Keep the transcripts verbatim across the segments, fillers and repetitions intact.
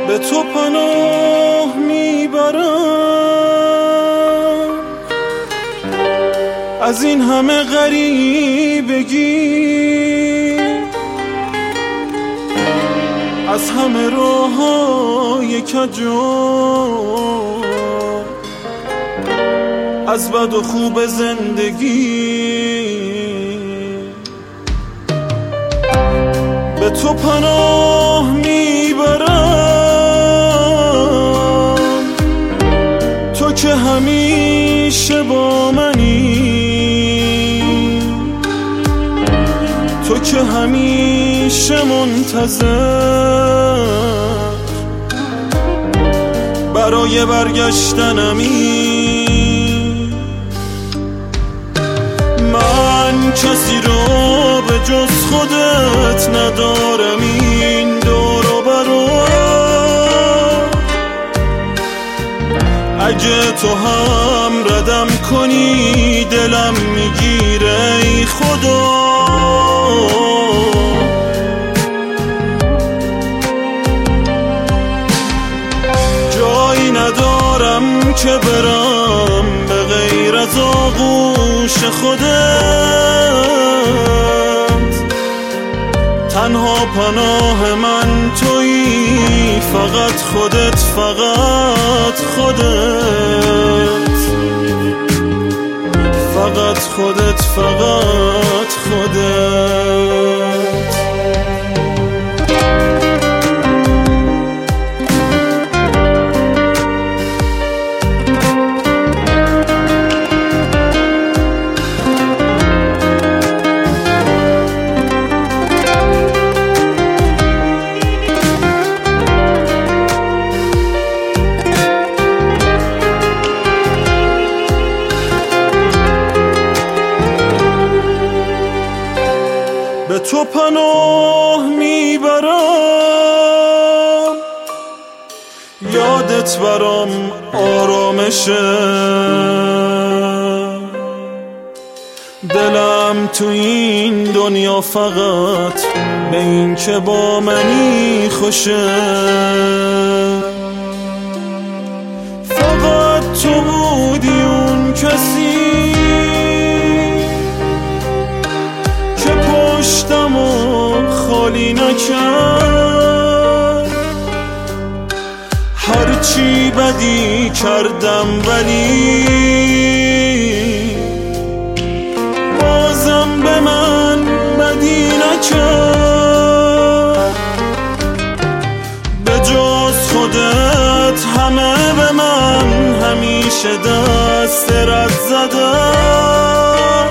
به تو پناه میبرم از این همه غریبگی، از همه راه‌های کجا، از بد و خوب زندگی. به تو پناه میبرم تو که همیشه با منی، تو که همیشه منتظر برای برگشتنمی. من کسی رو به جز خودت ندارم این دور و برا، اگه تو هم ردم کنی دلم میگیره ای خدا. جایی ندارم که برم به غیر از آغوش خودت، تنها پناه من تویی، فقط خودت، فقط خودت، فقط خودت، فقط خودت. به تو پناه میبرم یادت برام آرامشه، دلم تو این دنیا فقط به این که با منی خوشه. فقط تو بودی اون کسی که پشتمو خالی نکرد، هرچی بدی کردم ولی بازم به من بدی نکرد. به جز خودت همه به من همیشه دست رد زدن،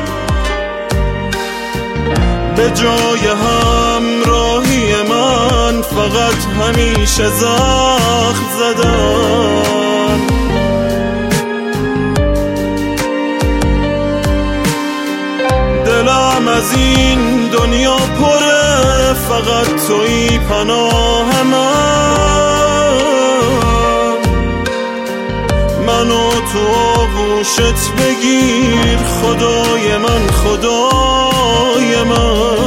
به جای همراهی من فقط همیشه زخم زدن. دلم از این دنیا پره، فقط تویی پناه من، منو تو آغوشت بگیر خدای من، خدای من.